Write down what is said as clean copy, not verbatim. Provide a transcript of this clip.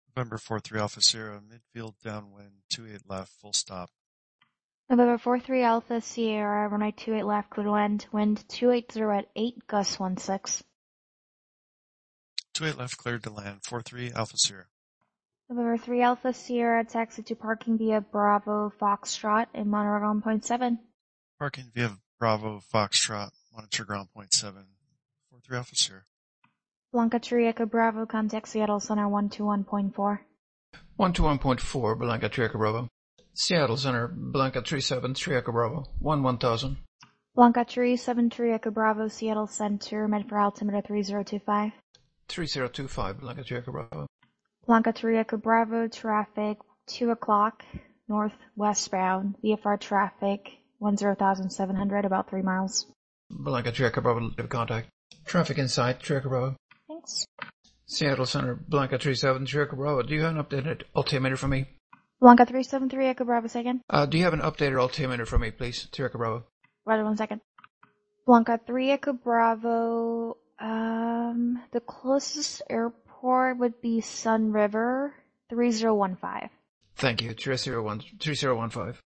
November 4-3 Alpha Sierra, midfield downwind, 28 left, full stop. November 4-3 Alpha Sierra, runway 28 left, clear to land, wind 280 at 8, gust 16. 28 left, cleared to land, 4-3 Alpha Sierra. November 3 Alpha Sierra, taxi to parking via Bravo Foxtrot in Monterey Ground Point 7. Parking via Bravo Foxtrot, monitor ground point 7, 4-3 Alpha Sierra. Blanca Tree Echo Bravo, contact Seattle Center 121.4. 121.4, Blanca Tree Echo Bravo. Seattle Center, Blanca Tree 7, Tree Echo Bravo, 1000. Blanca Tree 7 Tree Echo Bravo, Seattle Center, med for altimeter 3025. 3025, Blanca Tree Echo Bravo. Blanca Tree Echo Bravo, traffic 2 o'clock, northwestbound, VFR traffic 10,700, about 3 miles. Blanca Tree Echo Bravo, leave contact. Traffic inside, Tree Echo Bravo. Thanks. Seattle Center, Blanca Tree 7, Tree Echo Bravo. Do you have an updated altimeter for me? Blanca 373 Echo Bravo, second. Do you have an updated altimeter for me, please? Tree Echo Bravo. Right, 1 second. Blanca 3 Echo Bravo, the closest airport would be Sun River, 3015. Thank you, 3015.